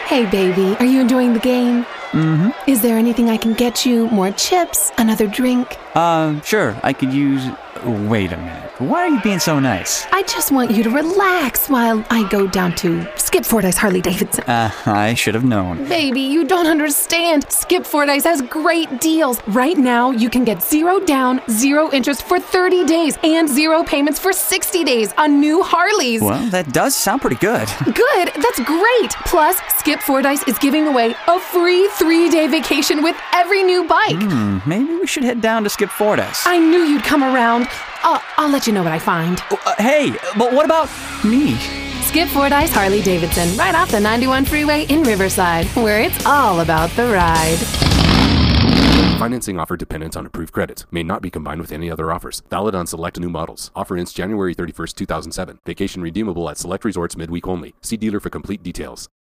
Hey, baby, are you enjoying the game? Mm-hmm. Is there anything I can get you? More chips? Another drink? Sure, I could use... Wait a minute. Why are you being so nice? I just want you to relax while I go down to Skip Fordyce Harley-Davidson. I should have known. Baby, you don't understand. Skip Fordyce has great deals. Right now, you can get 0 down, 0 interest for 30 days and 0 payments for 60 days on new Harleys. Well, that does sound pretty good. Good? That's great. Plus, Skip Fordyce is giving away a free 3-day vacation with every new bike. Maybe we should head down to Skip Fordyce. I knew you'd come around. I'll let you know what I find. Hey, but what about me? Skip Fordyce Harley-Davidson, right off the 91 freeway in Riverside, where it's all about the ride. Financing offer dependent on approved credit. May not be combined with any other offers. Valid on select new models. Offer ends January 31st, 2007. Vacation redeemable at select resorts midweek only. See dealer for complete details.